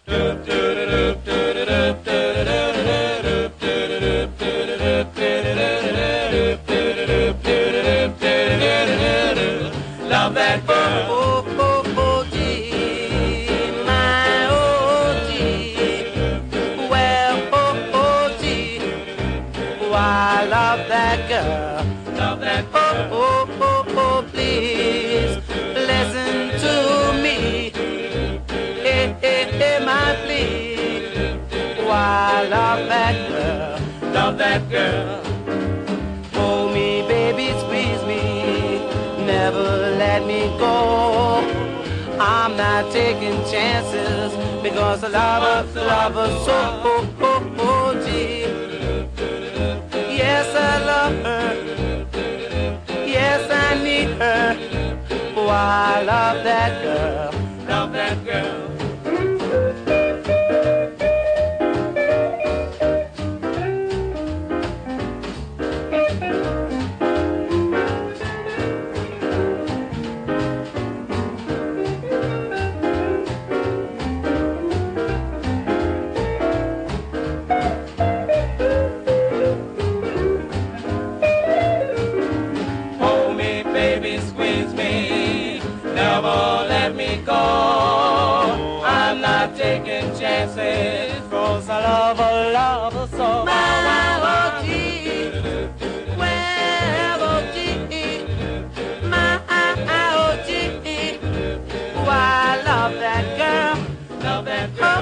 Love that girl. Oh, oh, oh, gee, my oh, gee. Well, oh, oh, gee. Oh, I love that girl. Love that Oh, girl. oh, oh, oh, please listen to me. Hey, hey, hey, my plea. Oh, I love that girl. Love that girl. Hold me, baby, squeeze me, never let me go. I'm not taking chances because I love her so. Oh, oh, oh, gee. Yes, I love her. Yes, I need her. Oh, I love that girl. Love that girl. Hold me, baby, squeeze me, never let me go. I'm not taking chances, 'cause I love her so. My OG, well, OG, my OG. Oh, I love that girl. Love that girl.